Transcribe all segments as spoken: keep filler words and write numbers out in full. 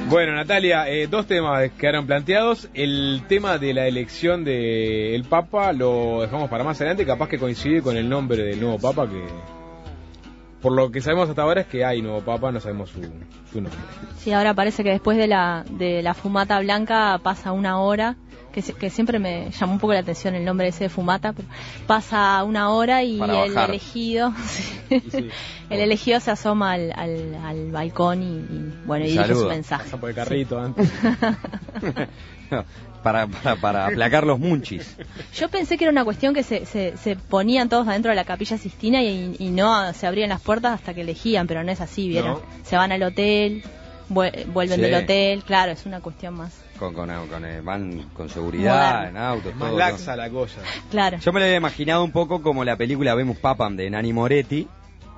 Bueno, Natalia, eh, dos temas quedaron planteados. El tema de la elección del Papa lo dejamos para más adelante, capaz que coincide con el nombre del nuevo Papa, que por lo que sabemos hasta ahora es que hay nuevo Papa, no sabemos su, su nombre. Sí, ahora parece que después de la, de la fumata blanca pasa una hora, que, se, que siempre me llamó un poco la atención el nombre ese de fumata, pero pasa una hora y el elegido sí, sí. el elegido se asoma al, al, al balcón y, y bueno, y dirige su mensaje. Pasa por el carrito sí. antes. no, para, para, para aplacar los munchis. Yo pensé que era una cuestión que se, se, se ponían todos adentro de la Capilla Sixtina y, y no se abrían las puertas hasta que elegían, pero no es así, ¿vieron? No. Se van al hotel, vuelven sí. del hotel, claro, es una cuestión más. Con, con, con eh, van con seguridad, moderno. En autos, más todo. laxa la cosa. Claro. Yo me lo había imaginado un poco como la película Vemos Papam de Nanni Moretti,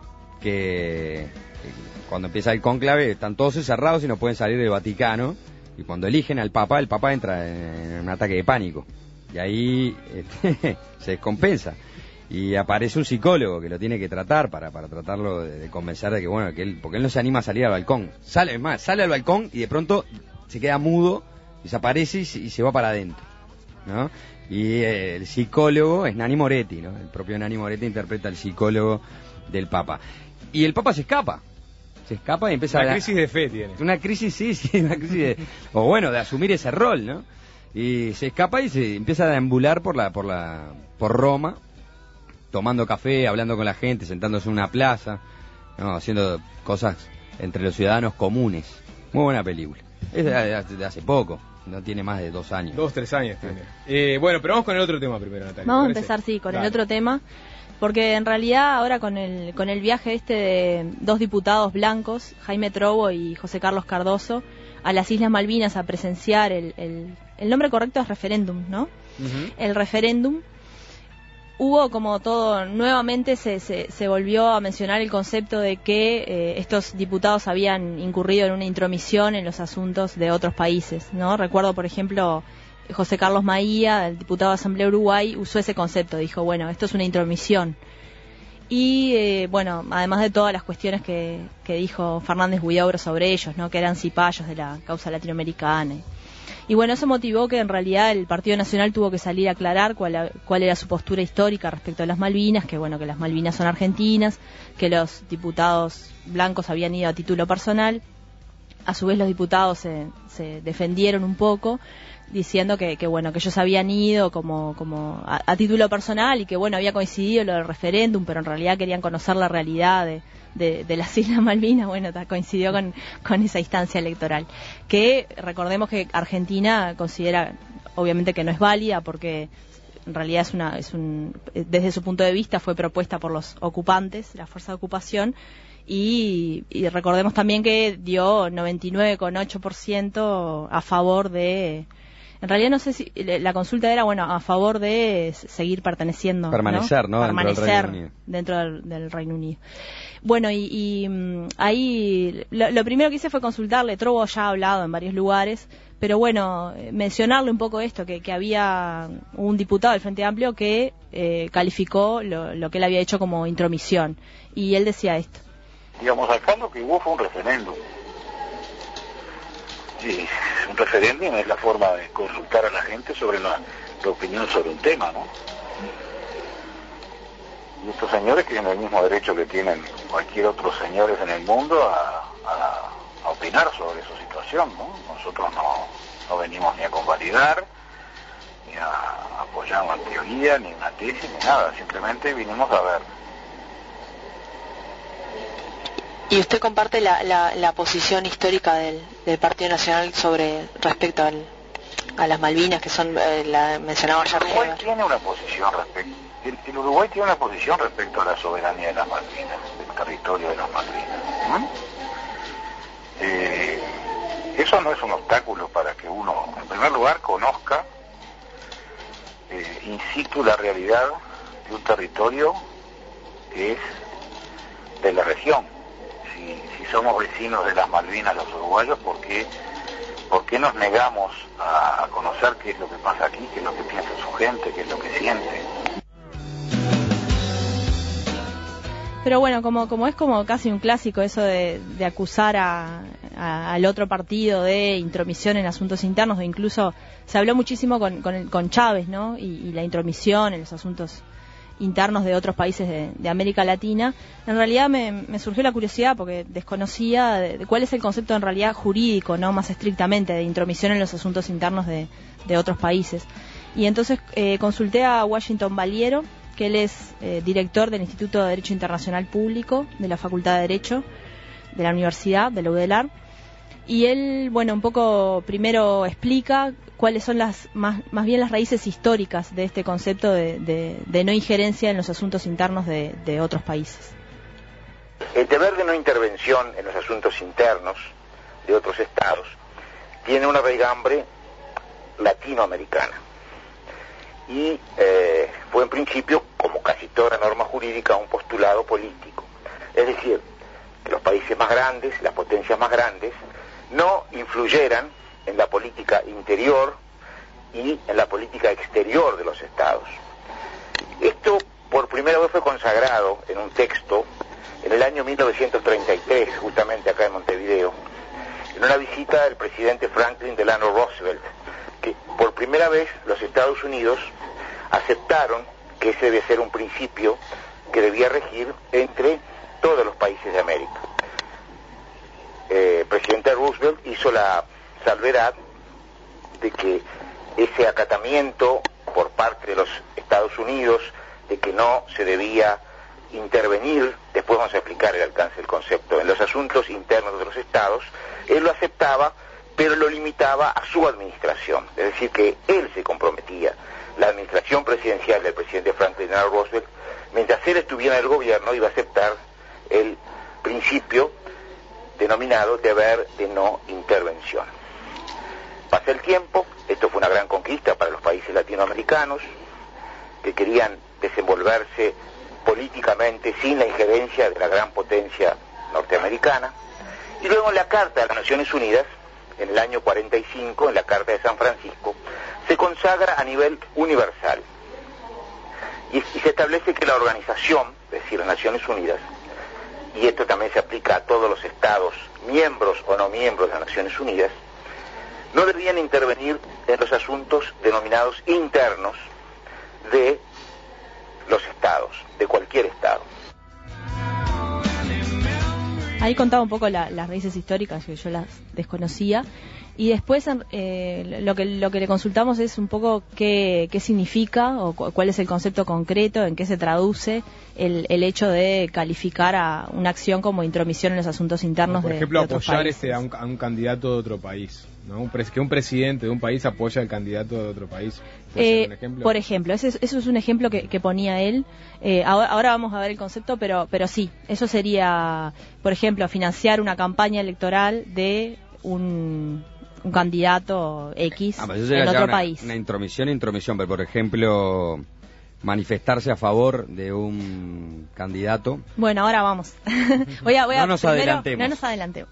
que, que cuando empieza el cónclave están todos encerrados y no pueden salir del Vaticano, y cuando eligen al Papa, el Papa entra en un ataque de pánico, y ahí este, se descompensa. Y aparece un psicólogo que lo tiene que tratar para, para tratarlo de, de convencer de que, bueno, que él, porque él no se anima a salir al balcón. Sale, es más, sale al balcón y de pronto se queda mudo, desaparece y se, y se va para adentro, ¿no? Y eh, el psicólogo es Nanni Moretti, ¿no? El propio Nanni Moretti interpreta al psicólogo del Papa. Y el Papa se escapa. Se escapa y empieza una a... crisis de fe tiene. Una crisis, sí, sí, una crisis de... o bueno, de asumir ese rol, ¿no? Y se escapa y se empieza a deambular por la, por la, por Roma, tomando café, hablando con la gente, sentándose en una plaza, ¿no? Haciendo cosas entre los ciudadanos comunes. Muy buena película. Es de, de hace poco, no tiene más de dos años. Dos, tres años tiene. Eh, bueno, pero vamos con el otro tema primero, Natalia. Vamos a empezar, sí, con Dale. el otro tema, porque en realidad ahora con el con el viaje este de dos diputados blancos, Jaime Trobo y José Carlos Cardoso, a las Islas Malvinas a presenciar el, el, el nombre correcto es referéndum, ¿no? Uh-huh. El referéndum. Hubo como todo, nuevamente se, se, se volvió a mencionar el concepto de que eh, estos diputados habían incurrido en una intromisión en los asuntos de otros países, ¿no? Recuerdo, por ejemplo, José Carlos Maía, el diputado de Asamblea Uruguay, usó ese concepto, dijo, bueno, esto es una intromisión. Y, eh, bueno, además de todas las cuestiones que, que dijo Fernández Huidobro sobre ellos, ¿no? Que eran cipayos de la causa latinoamericana. Y bueno, eso motivó que en realidad el Partido Nacional tuvo que salir a aclarar cuál, cuál era su postura histórica respecto a las Malvinas, que bueno, que las Malvinas son argentinas, que los diputados blancos habían ido a título personal. A su vez los diputados se, se defendieron un poco, diciendo que, que bueno, que ellos habían ido como, como a, a título personal y que bueno, había coincidido lo del referéndum, pero en realidad querían conocer la realidad de, de, de las Islas Malvinas. Bueno, coincidió con, con esa instancia electoral, que recordemos que Argentina considera obviamente que no es válida porque en realidad es una, es un, desde su punto de vista fue propuesta por los ocupantes, la fuerza de ocupación. Y, y recordemos también que dio noventa y nueve coma ocho por ciento a favor de... En realidad no sé si la consulta era, bueno, a favor de seguir perteneciendo, permanecer, ¿no? ¿no? Permanecer dentro del, del Reino Unido. Bueno, y, y ahí lo, lo primero que hice fue consultarle. Trobo ya ha hablado en varios lugares, pero bueno, mencionarle un poco esto, que, que había un diputado del Frente Amplio que eh, calificó lo, lo que él había hecho como intromisión. Y él decía esto. Digamos, acá lo que hubo fue un referéndum. Sí, un referéndum es la forma de consultar a la gente sobre la, la opinión sobre un tema, ¿no? Y estos señores tienen el mismo derecho que tienen cualquier otros señores en el mundo a, a, a opinar sobre su situación, ¿no? Nosotros no, no venimos ni a convalidar, ni a apoyar una teoría, ni una tesis, ni nada. Simplemente vinimos a ver. ¿Y usted comparte la, la, la posición histórica del, del Partido Nacional sobre respecto al, a las Malvinas, que son, eh, la mencionaba ayer? El Uruguay tiene una posición respecto, el, el Uruguay tiene una posición respecto a la soberanía de las Malvinas, del territorio de las Malvinas. ¿Mm? Eh, eso no es un obstáculo para que uno, en primer lugar, conozca eh, in situ la realidad de un territorio que es de la región. Si, si somos vecinos de las Malvinas los uruguayos, ¿por qué, por qué nos negamos a, a conocer qué es lo que pasa aquí, qué es lo que piensa su gente, qué es lo que siente? Pero bueno, como como es como casi un clásico eso de, de acusar a, a, al otro partido de intromisión en asuntos internos, o incluso se habló muchísimo con, con, con Chávez, ¿no? Y, y la intromisión en los asuntos internos de otros países de, de América Latina. En realidad me, me surgió la curiosidad porque desconocía de, de cuál es el concepto en realidad jurídico, no más estrictamente, de intromisión en los asuntos internos de, de otros países. Y entonces eh, consulté a Washington Valiero, que él es eh, director del Instituto de Derecho Internacional Público de la Facultad de Derecho de la Universidad de la U D E L A R, y él, bueno, un poco primero explica cuáles son las más, más bien las raíces históricas de este concepto de, de, de no injerencia en los asuntos internos de, de otros países. El deber de no intervención en los asuntos internos de otros estados tiene una raigambre latinoamericana y eh, fue en principio, como casi toda norma jurídica, un postulado político. Es decir, que los países más grandes, las potencias más grandes, no influyeran en la política interior y en la política exterior de los estados. Esto por primera vez fue consagrado en un texto en el año mil novecientos treinta y tres, justamente acá en Montevideo, en una visita del presidente Franklin Delano Roosevelt, que por primera vez los Estados Unidos aceptaron que ese debe ser un principio que debía regir entre todos los países de América. Eh, el presidente Roosevelt hizo la salvedad de que ese acatamiento por parte de los Estados Unidos de que no se debía intervenir, después vamos a explicar el alcance del concepto, en los asuntos internos de los estados, él lo aceptaba, pero lo limitaba a su administración, es decir, que él se comprometía, la administración presidencial del presidente Franklin Delano Roosevelt, mientras él estuviera en el gobierno, iba a aceptar el principio denominado deber de no intervención. Pasa el tiempo, esto fue una gran conquista para los países latinoamericanos, que querían desenvolverse políticamente sin la injerencia de la gran potencia norteamericana, y luego en la Carta de las Naciones Unidas, en el año cuarenta y cinco, en la Carta de San Francisco, se consagra a nivel universal, y, y se establece que la organización, es decir, las Naciones Unidas, y esto también se aplica a todos los estados, miembros o no miembros de las Naciones Unidas, no debían intervenir en los asuntos denominados internos de los estados, de cualquier estado. Ahí contaba un poco la, las raíces históricas, que yo las desconocía, y después eh, lo que lo que le consultamos es un poco qué, qué significa o cu cuál es el concepto concreto, en qué se traduce el, el hecho de calificar a una acción como intromisión en los asuntos internos por de, ejemplo, de otros apoyar países. este a un, a un candidato de otro país, ¿no? Un pres que un presidente de un país apoya al candidato de otro país. Eh, un ejemplo? Por ejemplo, ese, eso es un ejemplo que, que ponía él. Eh, ahora, ahora vamos a ver el concepto, pero, pero sí, eso sería, por ejemplo, financiar una campaña electoral de un, un candidato X ah, eso en otro una, país. Una intromisión, intromisión, pero por ejemplo, manifestarse a favor de un candidato. Bueno, ahora vamos. voy a, voy a, no nos primero, adelantemos. No nos adelantemos.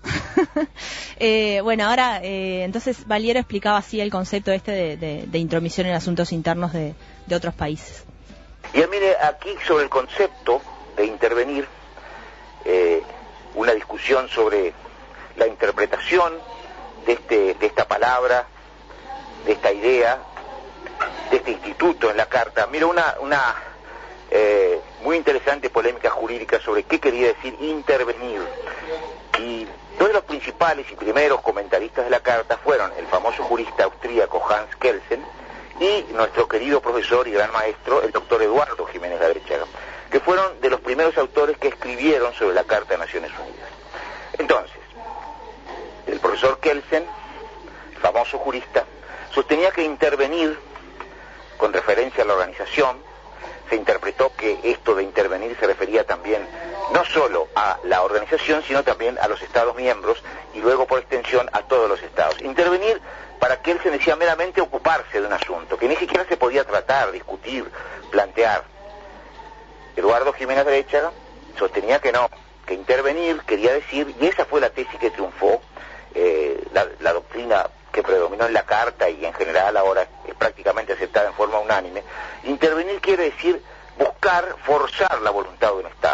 eh, bueno, ahora, eh, entonces Valiero explicaba así el concepto este de, de, de intromisión en asuntos internos de, de otros países. Y mire, aquí sobre el concepto de intervenir, eh, una discusión sobre la interpretación de, este, de esta palabra, de esta idea, de este instituto en la Carta. Mira, una, una eh, muy interesante polémica jurídica sobre qué quería decir intervenir. Y dos de los principales y primeros comentaristas de la Carta fueron el famoso jurista austríaco Hans Kelsen y nuestro querido profesor y gran maestro, el doctor Eduardo Jiménez Larrechaga, que fueron de los primeros autores que escribieron sobre la Carta de Naciones Unidas. Entonces, el profesor Kelsen, el famoso jurista, sostenía que intervenir, con referencia a la organización, se interpretó que esto de intervenir se refería también no solo a la organización, sino también a los Estados miembros y luego por extensión a todos los Estados. Intervenir, para que él se decía meramente ocuparse de un asunto, que ni siquiera se podía tratar, discutir, plantear. Eduardo Jiménez Larrechaga sostenía que no, que intervenir quería decir, y esa fue la tesis que triunfó, eh, la, la doctrina que predominó en la Carta y en general ahora es prácticamente aceptada en forma unánime. Intervenir quiere decir buscar, forzar la voluntad de un Estado.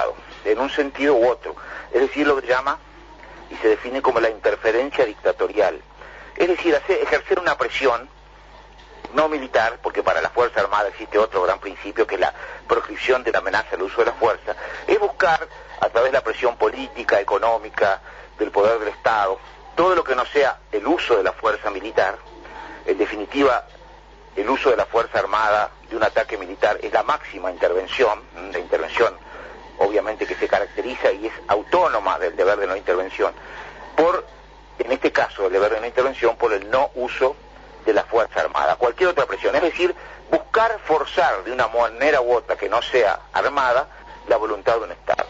en un sentido u otro, es decir, lo que se llama y se define como la interferencia dictatorial, es decir, hacer, ejercer una presión no militar, porque para la Fuerza Armada existe otro gran principio que es la proscripción de la amenaza al uso de la fuerza, es buscar a través de la presión política, económica, del poder del Estado, todo lo que no sea el uso de la fuerza militar. En definitiva, el uso de la Fuerza Armada de un ataque militar es la máxima intervención, la intervención obviamente que se caracteriza y es autónoma del deber de no intervención, por, en este caso, el deber de no intervención por el no uso de la Fuerza Armada, cualquier otra presión, es decir, buscar forzar de una manera u otra que no sea armada la voluntad de un Estado.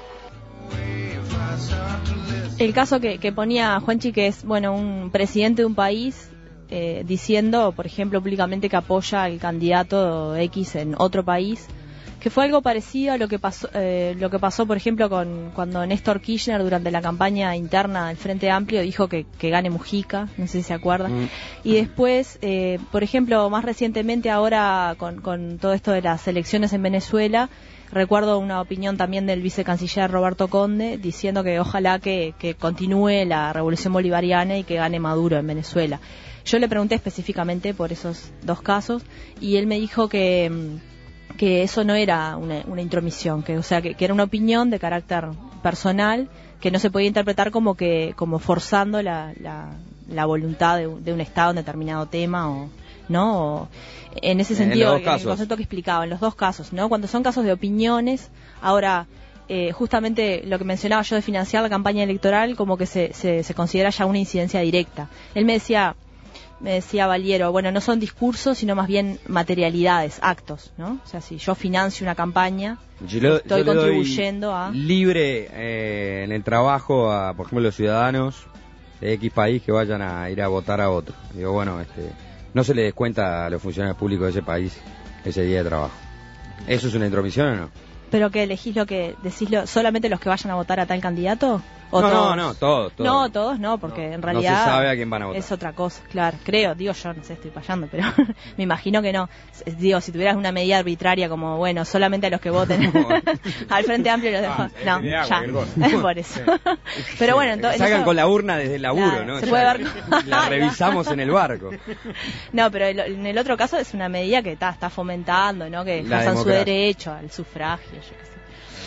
El caso que, que ponía Juanchi, que es, bueno, un presidente de un país eh, diciendo, por ejemplo, públicamente que apoya al candidato X en otro país, que fue algo parecido a lo que pasó, eh, lo que pasó, por ejemplo, con cuando Néstor Kirchner durante la campaña interna del Frente Amplio dijo que, que gane Mujica, no sé si se acuerdan, mm. y después, eh, por ejemplo, más recientemente ahora con, con todo esto de las elecciones en Venezuela, recuerdo una opinión también del vicecanciller Roberto Conde diciendo que ojalá que, que continúe la revolución bolivariana y que gane Maduro en Venezuela. Yo le pregunté específicamente por esos dos casos y él me dijo que que eso no era una, una intromisión, que o sea que, que era una opinión de carácter personal que no se podía interpretar como que como forzando la, la, la voluntad de, de un Estado en determinado tema o no o, en ese sentido en el concepto que explicaba en los dos casos, no cuando son casos de opiniones. Ahora eh, justamente lo que mencionaba yo de financiar la campaña electoral como que se, se, se considera ya una incidencia directa. Él me decía me decía Valiero, bueno, no son discursos, sino más bien materialidades, actos, ¿no? O sea, si yo financio una campaña, yo lo, estoy yo contribuyendo a... libre eh, en el trabajo a, por ejemplo, los ciudadanos de X país que vayan a ir a votar a otro. Digo, bueno, este, no se le descuenta a los funcionarios públicos de ese país ese día de trabajo. ¿Eso es una intromisión o no? ¿Pero que elegís lo que decís, lo, solamente los que vayan a votar a tal candidato? ¿O no, todos? no, no, todos, todos. No, todos no, porque no, en realidad... No se sabe a quién van a votar. Es otra cosa, claro. Creo, digo yo, no sé, estoy fallando, pero me imagino que no. Digo, si tuvieras una medida arbitraria como, bueno, solamente a los que voten al Frente Amplio y los demás... Ah, no, ya, por eso. Pero bueno, entonces... Salgan eso... con la urna desde el laburo, claro, ¿no? Se ya, puede ver... La revisamos en el barco. No, pero en el otro caso es una medida que está, está fomentando, ¿no? Que ejerzan su derecho al sufragio, yo qué sé.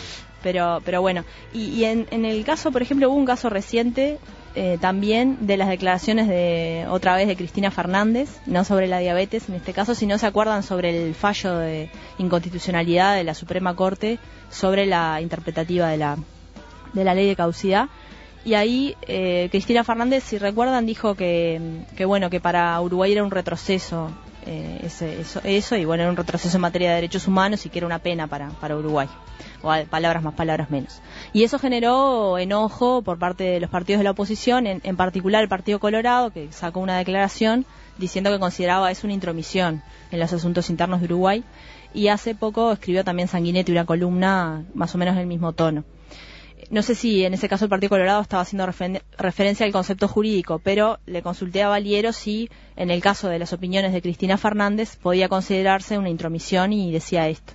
Pero, pero bueno, y, y en, en el caso, por ejemplo, hubo un caso reciente eh, también de las declaraciones de, otra vez, de Cristina Fernández, no sobre la diabetes en este caso, sino se acuerdan sobre el fallo de inconstitucionalidad de la Suprema Corte sobre la interpretativa de la, de la ley de caducidad. Y ahí eh, Cristina Fernández, si recuerdan, dijo que, que bueno, que para Uruguay era un retroceso eh, ese, eso, eso, y bueno, era un retroceso en materia de derechos humanos y que era una pena para, para Uruguay. O palabras más, palabras menos. Y eso generó enojo por parte de los partidos de la oposición, en, en particular el Partido Colorado, que sacó una declaración diciendo que consideraba eso una intromisión en los asuntos internos de Uruguay. Y hace poco escribió también Sanguinetti una columna más o menos en el mismo tono. No sé si en ese caso el Partido Colorado estaba haciendo refer- referencia al concepto jurídico, pero le consulté a Valiero si en el caso de las opiniones de Cristina Fernández podía considerarse una intromisión y decía esto.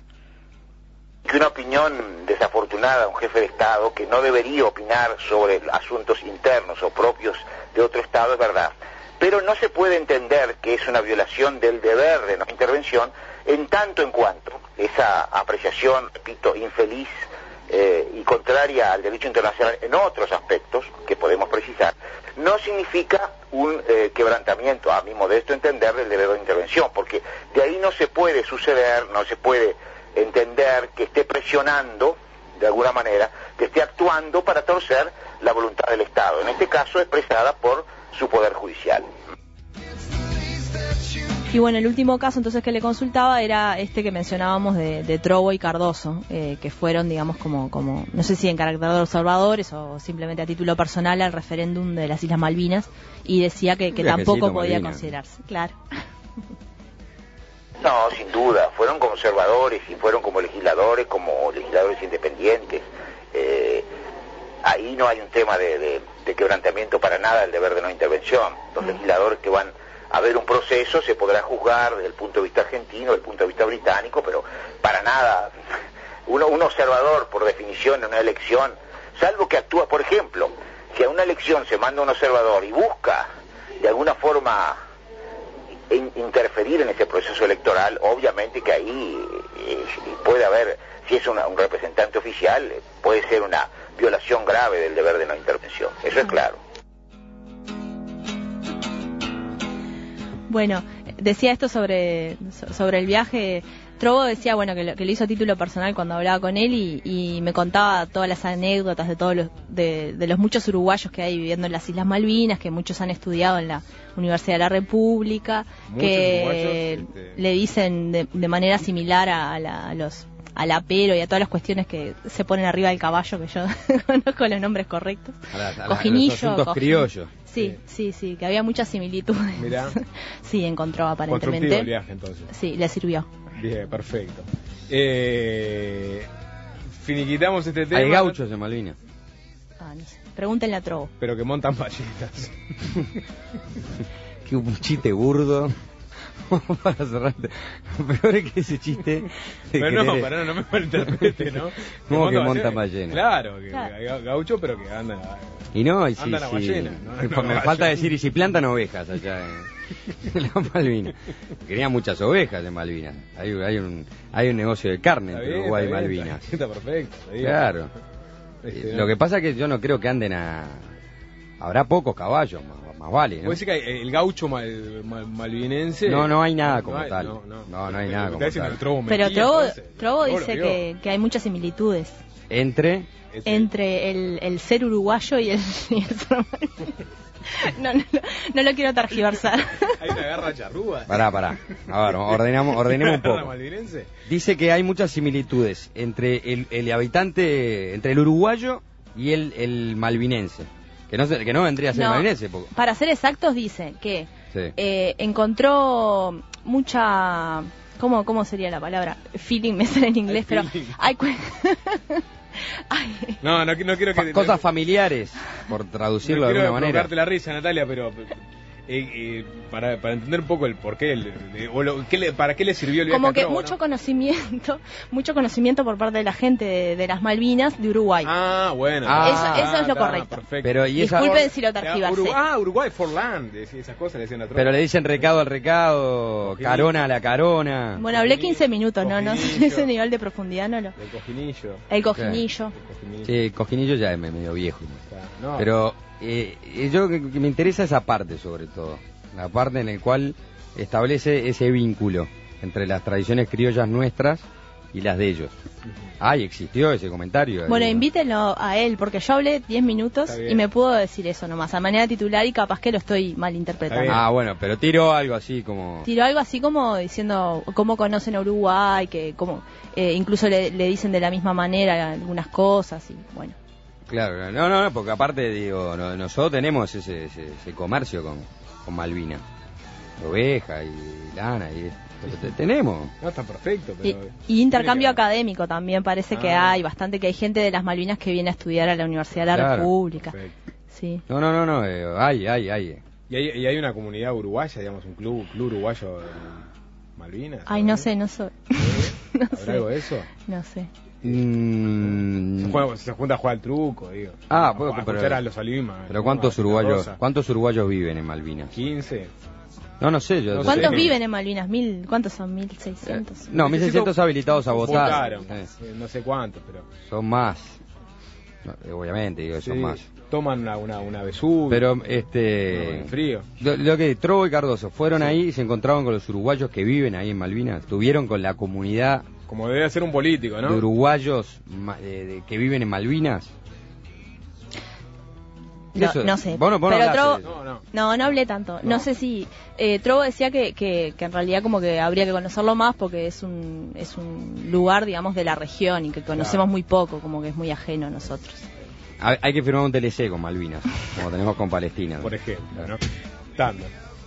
Que una opinión desafortunada de un jefe de Estado que no debería opinar sobre asuntos internos o propios de otro Estado es verdad, pero no se puede entender que es una violación del deber de no intervención en tanto en cuanto esa apreciación, repito, infeliz eh, y contraria al derecho internacional en otros aspectos que podemos precisar, no significa un eh, quebrantamiento, a mi modesto entender, del deber de intervención, porque de ahí no se puede suceder, no se puede entender que esté presionando, de alguna manera, que esté actuando para torcer la voluntad del Estado, en este caso expresada por su Poder Judicial. Y bueno, el último caso entonces que le consultaba era este que mencionábamos de, de Trovo y Cardoso, eh, que fueron, digamos, como, como, no sé si en carácter de observadores o simplemente a título personal al referéndum de las Islas Malvinas, y decía que, que tampoco podía Malvina. considerarse, claro. No, sin duda, fueron como observadores y fueron como legisladores, como legisladores independientes. Eh, ahí no hay un tema de, de, de quebrantamiento para nada del deber de no intervención. Los legisladores que van a ver un proceso se podrá juzgar desde el punto de vista argentino, desde el punto de vista británico, pero para nada uno, un observador, por definición, en una elección, salvo que actúa, por ejemplo, si a una elección se manda un observador y busca de alguna forma in, interferir en ese proceso electoral, obviamente que ahí eh, puede haber, si es una, un representante oficial, puede ser una violación grave del deber de no intervención, eso es claro. Bueno, decía esto sobre, sobre el viaje. Trovo decía, bueno, que lo, que lo hizo a título personal cuando hablaba con él y, y me contaba todas las anécdotas de todos los, de, de los muchos uruguayos que hay viviendo en las Islas Malvinas, que muchos han estudiado en la Universidad de la República, muchos que este... le dicen de, de manera similar a, a, la, a los al apero y a todas las cuestiones que se ponen arriba del caballo, que yo conozco los nombres correctos. A la, a la, Cojinillo. A los asuntos criollos. Sí, sí, sí, que había muchas similitudes. Mirá. Sí, encontró aparentemente. Constructivo el viaje, entonces. Sí, le sirvió. Bien, perfecto. Eh, finiquitamos este tema. Hay gauchos en Malvinas. Ah, no sé. Pregúntenle a Trovo. Pero que montan ballenas. Qué un chiste burdo. Para cerrarte. Lo peor es que ese chiste. Pero no, para no, no me malinterprete, ¿no? ¿Cómo que montan ballenas? Claro, que claro. Hay gauchos, pero que andan a, y no, y sí, andan a sí. ballenas. ¿no? Me No, falta ballenas. decir, y si plantan ovejas allá en, en las Malvinas. Querían muchas ovejas en Malvinas. Hay, hay, un, hay un negocio de carne entre Uruguay y Malvinas. Está, está perfecto. Está bien. Claro. Este, Lo que pasa es que yo no creo que anden a... Habrá pocos caballos, más, más vale, ¿no? ¿Puede decir que el gaucho mal, mal, malvinense? No, no hay nada como no hay, tal. No, no, no, no hay nada como tal. Trovo Pero mentía, Trovo, entonces, Trovo Trovo dice lo que, que hay muchas similitudes Entre... Este, entre el, el ser uruguayo y el, y el ser malvinense. No, no, no, no lo quiero tergiversar. Hay una garra charrúa. Pará, pará. A ver, ordenamos, ordenemos un poco. Malvinense? Dice que hay muchas similitudes entre el, el habitante, entre el uruguayo y el, el malvinense. Que no, se- que no vendría a ser No, malvinense. porque- Para ser exactos, dice que Sí. eh, encontró mucha... ¿Cómo, ¿Cómo sería la palabra? Feeling, me sale en inglés, pero... feeling. Hay cu- Ay, No, no, no quiero Fa- que... cosas familiares, por no traducirlo de quiero alguna manera. provocarte la risa, Natalia, pero... eh, eh, para, para entender un poco el porqué, el, el- o lo, qué le- para qué le sirvió el viaje como a que Trovo, mucho ¿no? conocimiento, mucho conocimiento por parte de la gente de, de las Malvinas de Uruguay. Ah, bueno. Ah, Eso- eso es lo está, correcto. Perfecto. Pero y esa, Disculpen si lo Ah, tergiversé. Uruguay, ah, Uruguay for land, decía esas cosas le decían a Trovo. pero le dicen recado al recado, Cojinillo. carona a la carona. Bueno, hablé quince minutos, no, no sé Cojinillo. ese nivel de profundidad, no lo. El cojinillo. El cojinillo. El cojinillo. Sí, Cojinillo ya es me- medio viejo. Está, no, Pero eh, eh, yo que, que me interesa esa parte sobre todo, la parte en la cual establece ese vínculo entre las tradiciones criollas nuestras y las de ellos. Ay, existió ese comentario. Bueno, Eh, invítenlo a él, porque yo hablé diez minutos Está bien. y me pudo decir eso nomás, a manera titular y capaz que lo estoy Está malinterpretando. bien. Ah, bueno, pero tiro algo así como... Tiró algo así como diciendo cómo conocen a Uruguay, que como eh, incluso le, le dicen de la misma manera algunas cosas y bueno. Claro, no, no, no, porque aparte, digo, no- nosotros tenemos ese, ese, ese comercio con, con Malvinas. Oveja y lana y... pero te- tenemos. no está perfecto, Y, pero... y intercambio tiene que- académico también parece que Ah. hay bastante, que hay gente de las Malvinas que viene a estudiar a la Universidad de la Claro. República. Perfecto. Sí. No, no, no, no, eh, hay, hay, hay. ¿Y hay, y hay una comunidad uruguaya, digamos, un club, club uruguayo en Malvinas? Ay, no sé, no soy. No ¿Habrá sé. algo de eso? No sé. Mm, Se, juega- se junta a jugar al truco, digo. Ah, a, pues, a pero- escuchar a los Alimas. pero ¿cuántos a la uruguayos, Rosa. cuántos uruguayos viven en Malvinas? quince. No, no sé, yo... No sé. ¿Cuántos Sí. viven en Malvinas? ¿Mil? ¿Cuántos son? ¿Mil seiscientos? No, mil seiscientos habilitados a votar. Votaron. Eh, Eh, No sé cuántos, pero... son más. No, eh, obviamente, digo, son sí, más. Toman una, una, una Vesubio. Pero, en este... frío. Lo, lo que Trovo y Cardoso fueron ahí y se encontraron con los uruguayos que viven ahí en Malvinas. Estuvieron con la comunidad Como debe ser un político, ¿no? de uruguayos ma- de- de- que viven en Malvinas. No, Eso- no sé. vos no- vos no Pero hablás Trovo- de eso. No, no. No, no hablé tanto. No, No. sé si... Eh, Trovo decía que, que, que en realidad como que habría que conocerlo más porque es un, es un lugar, digamos, de la región y que conocemos Claro. muy poco, como que es muy ajeno a nosotros. Hay, hay que firmar un T L C con Malvinas, como tenemos con Palestina. Por ejemplo, ¿no? Tanto.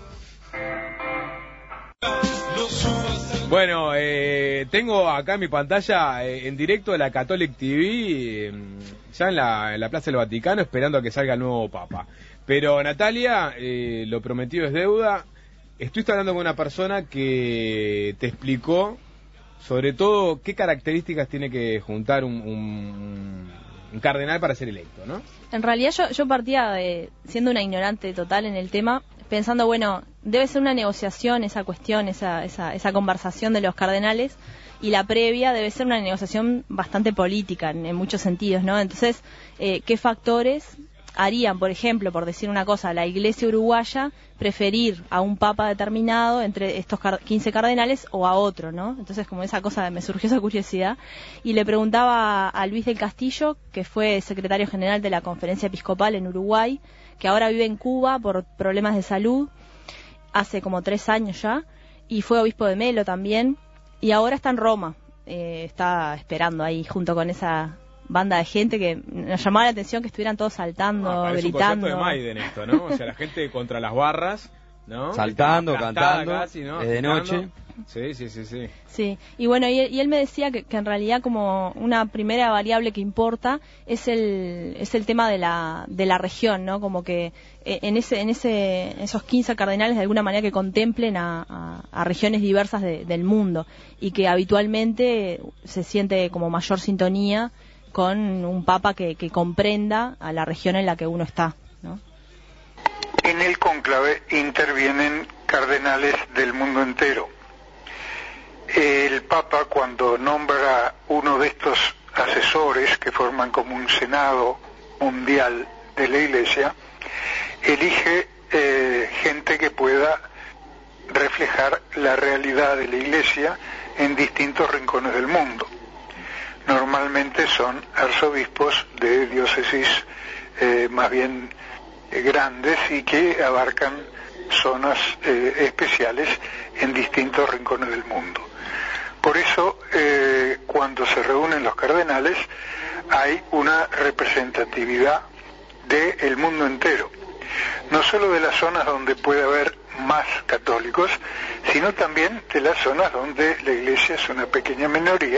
Bueno, eh, tengo acá en mi pantalla eh, en directo la Catholic T V, eh, ya en la, en la Plaza del Vaticano, esperando a que salga el nuevo Papa. Pero Natalia, eh, lo prometido es deuda. Estuviste hablando con una persona que te explicó sobre todo, ¿qué características tiene que juntar un, un, un cardenal para ser electo, ¿no? En realidad yo, yo partía de, siendo una ignorante total en el tema, pensando, bueno, debe ser una negociación esa cuestión, esa, esa, esa conversación de los cardenales, y la previa debe ser una negociación bastante política en, en muchos sentidos, ¿no? Entonces, eh, ¿qué factores harían, por ejemplo, por decir una cosa, la Iglesia uruguaya preferir a un papa determinado entre estos quince cardenales o a otro, ¿no? Entonces, como esa cosa, me surgió esa curiosidad, y le preguntaba a Luis del Castillo, que fue secretario general de la Conferencia Episcopal en Uruguay, que ahora vive en Cuba por problemas de salud, hace como tres años ya, y fue obispo de Melo también, y ahora está en Roma, eh, está esperando ahí junto con esa banda de gente que nos llamaba la atención que estuvieran todos saltando, ah, gritando. Es un concepto de Maiden esto, ¿no? O sea, la gente contra las barras, ¿no? Saltando, cantando, casi, ¿no? de noche. Sí, sí, sí, sí. Sí, y bueno, y, y él me decía que, que en realidad como una primera variable que importa es el es el tema de la de la región, ¿no? Como que eh, en ese en ese esos quince cardenales de alguna manera que contemplen a, a, a regiones diversas de, del mundo, y que habitualmente se siente como mayor sintonía con un papa que, que comprenda a la región en la que uno está, ¿no? En el cónclave intervienen cardenales del mundo entero. El Papa, cuando nombra uno de estos asesores que forman como un senado mundial de la Iglesia, elige eh, gente que pueda reflejar la realidad de la Iglesia en distintos rincones del mundo. Normalmente son arzobispos de diócesis eh, más bien eh, grandes y que abarcan zonas eh, especiales en distintos rincones del mundo. Por eso, eh, cuando se reúnen los cardenales, hay una representatividad del mundo entero. No solo de las zonas donde puede haber más católicos, sino también de las zonas donde la Iglesia es una pequeña minoría,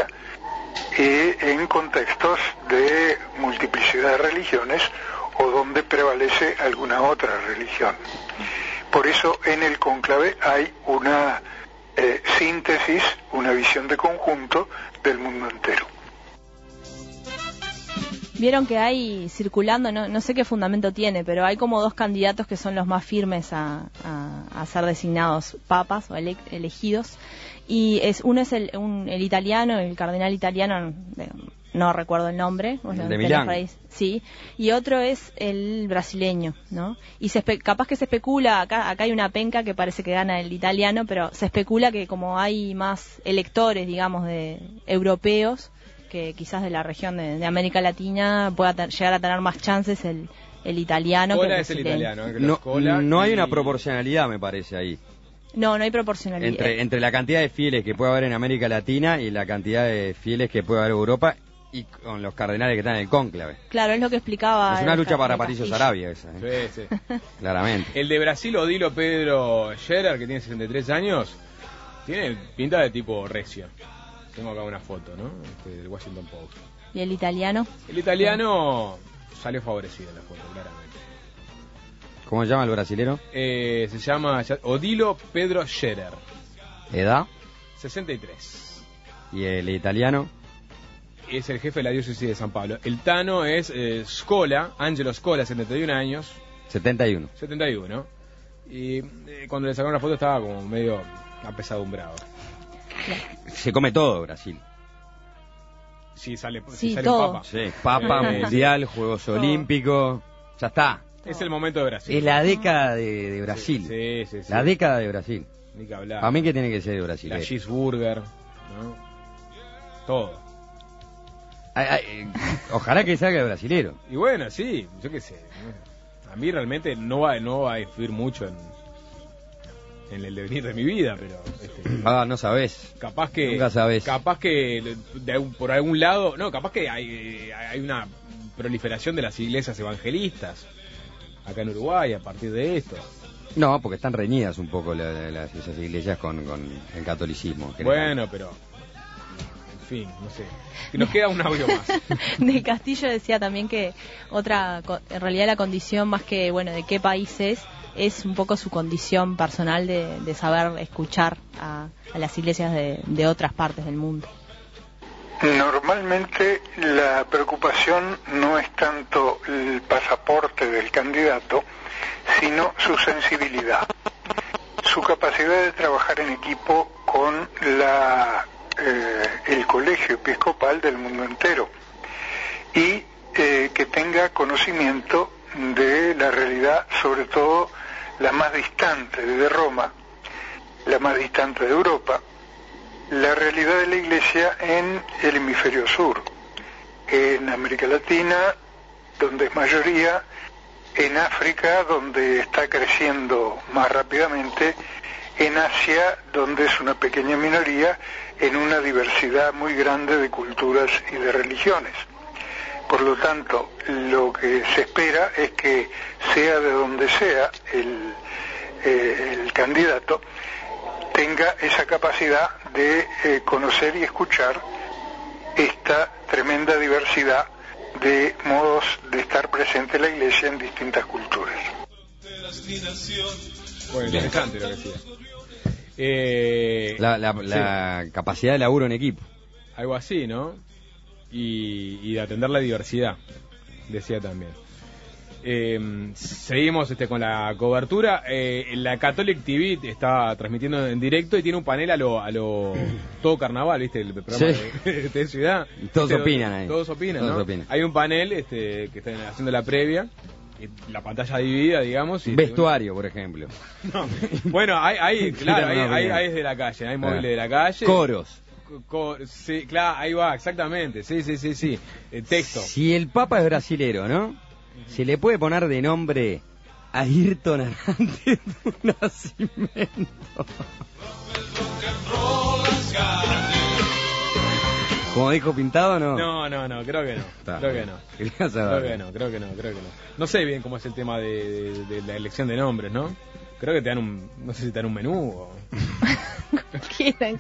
y en contextos de multiplicidad de religiones o donde prevalece alguna otra religión. Por eso, en el cónclave hay una Eh, síntesis, una visión de conjunto del mundo entero. Vieron que hay circulando, no, no sé qué fundamento tiene, pero hay como dos candidatos que son los más firmes a, a, a ser designados papas o ele, elegidos, y es uno es el, un, el italiano, el cardenal italiano, no recuerdo el nombre, el de Milán. Sí, y otro es el brasileño, ¿no? Y se espe- capaz que se especula, acá acá hay una penca que parece que gana el italiano, pero se especula que como hay más electores, digamos, de europeos, que quizás de la región de, de América Latina pueda te- llegar a tener más chances el, el italiano. Cola que el es el brasileño. italiano. ¿eh? Que No, los cola no hay y... una proporcionalidad, me parece, ahí. No, no hay proporcionalidad. Entre, entre la cantidad de fieles que puede haber en América Latina y la cantidad de fieles que puede haber en Europa, y con los cardenales que están en el cónclave. Claro, es lo que explicaba. Es una el, lucha para el Patricio Castillo. Sarabia esa, ¿eh? Sí, sí. Claramente. El de Brasil, Odilo Pedro Scherer, que tiene sesenta y tres años, tiene pinta de tipo recio. Tengo acá una foto, ¿no? Este, del Washington Post. ¿Y el italiano? El italiano salió favorecido en la foto, claramente. ¿Cómo se llama el brasilero? Eh, se llama Odilo Pedro Scherer. ¿Edad? sesenta y tres. ¿Y el italiano? Es el jefe de la diócesis de San Pablo. El Tano es eh, Scola, Angelo Scola, setenta y un años. setenta y uno. setenta y uno. Y eh, cuando le sacaron la foto estaba como medio apesadumbrado. Se come todo Brasil. Sí, sale, Sí, sí, sale todo. un papa. Sí, Papa, Eh, Mundial, Juegos Todo. Olímpicos. Ya está. Es el momento de Brasil. Es la década de, de Brasil. Sí, sí, sí. La década de Brasil. Ni que hablar. Para mí que tiene que ser de Brasil. La eh. cheeseburger, ¿no? Todo. Ay, ay, eh, ojalá que salga de brasilero. Y bueno, sí, yo qué sé. A mí realmente no va, no va a influir mucho en, en el devenir de mi vida, pero este, Ah, no sabés. capaz que Nunca sabés. capaz que de algún- por algún lado, no, capaz que hay, hay una proliferación de las iglesias evangelistas acá en Uruguay a partir de esto. No, porque están reñidas un poco la- la- las, esas iglesias con, con el catolicismo. en general. Bueno, pero en fin, no sé. Nos queda un audio más. De Castillo decía también que otra, en realidad la condición más que, bueno, de qué país es, es un poco su condición personal de, de saber escuchar a, a las iglesias de, de otras partes del mundo. Normalmente la preocupación no es tanto el pasaporte del candidato, sino su sensibilidad, su capacidad de trabajar en equipo con la, eh, el colegio episcopal del mundo entero y eh, que tenga conocimiento de la realidad, sobre todo la más distante de Roma, la más distante de Europa, la realidad de la Iglesia en el hemisferio sur, en América Latina, donde es mayoría, en África, donde está creciendo más rápidamente, en Asia, donde es una pequeña minoría, en una diversidad muy grande de culturas y de religiones. Por lo tanto, lo que se espera es que, sea de donde sea el, eh, el candidato, tenga esa capacidad de eh, conocer y escuchar esta tremenda diversidad de modos de estar presente en la Iglesia en distintas culturas. Bueno, interesante lo que decía. Eh, la la, la sí. capacidad de laburo en equipo. Algo así, ¿no? Y, y de atender la diversidad, decía también. Eh, seguimos este, con la cobertura. Eh, la Catholic T V está transmitiendo en directo y tiene un panel a lo, a lo todo carnaval, ¿viste? El programa sí. de, de ciudad. Todos ¿Viste? opinan ahí. Todos opinan, todos ¿no? opinan. Hay un panel este, que están haciendo la previa. La pantalla dividida, digamos. Y vestuario, por ejemplo. No. Bueno, hay, hay claro, hay, hay, hay de la calle, hay móviles de la calle. Coros. Co sí, claro, ahí va, exactamente. Sí, sí, sí, sí. El texto. Si el Papa es brasilero, ¿no? Se le puede poner de nombre a Ayrton Hernández Nascimento. Como dijo Pintado, ¿no? No, no, no, creo que no. Está, creo que no. Creo que no, creo que no, creo que no. No sé bien cómo es el tema de, de, de la elección de nombres, ¿no? Creo que te dan un, no sé si te dan un menú o... ¿Qué dan?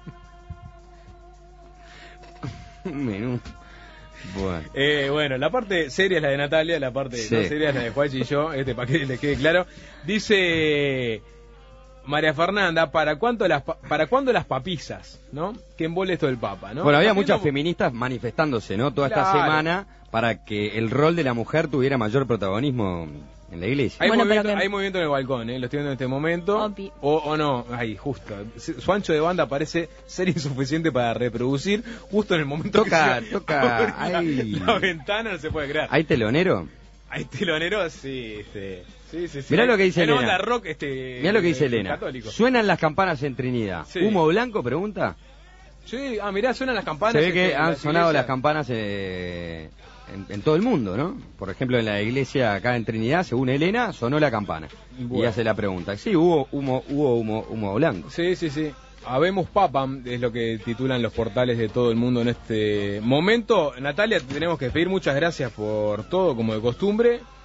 Un menú. Bueno. Eh, bueno, la parte seria es la de Natalia, la parte sí. no seria es la de Juanchi y yo, este para que les quede claro. Dice María Fernanda, ¿para cuánto las para cuándo las papizas, ¿no? Que embole esto del Papa, ¿no? Bueno, había Partiendo... muchas feministas manifestándose, ¿no? Toda claro. esta semana para que el rol de la mujer tuviera mayor protagonismo en la iglesia. Hay, bueno, movimiento, pero que... hay movimiento en el balcón, ¿eh? Lo estoy viendo en este momento. O, o no, ahí, justo. Su ancho de banda parece ser insuficiente para reproducir. Justo en el momento toca, que se toca. Hay... la ventana, no se puede creer. ¿Hay telonero? Hay telonero, sí, este, sí, sí, sí. Mirá lo que dice hay Elena. Una rock, este, Mirá lo que dice eh, Elena. Católico. Suenan las campanas en Trinidad. Sí. ¿Humo blanco? Pregunta. Sí, ah, mirá, suenan las campanas. Se ve que este, han las sonado iglesias. las campanas eh, en, en todo el mundo, ¿no? Por ejemplo, en la iglesia acá en Trinidad, según Elena, sonó la campana. Bueno. Y hace la pregunta. Sí, hubo humo, hubo humo, humo blanco. Sí, sí, sí. Habemos Papam, es lo que titulan los portales de todo el mundo en este momento. Natalia, tenemos que pedir muchas gracias por todo, como de costumbre.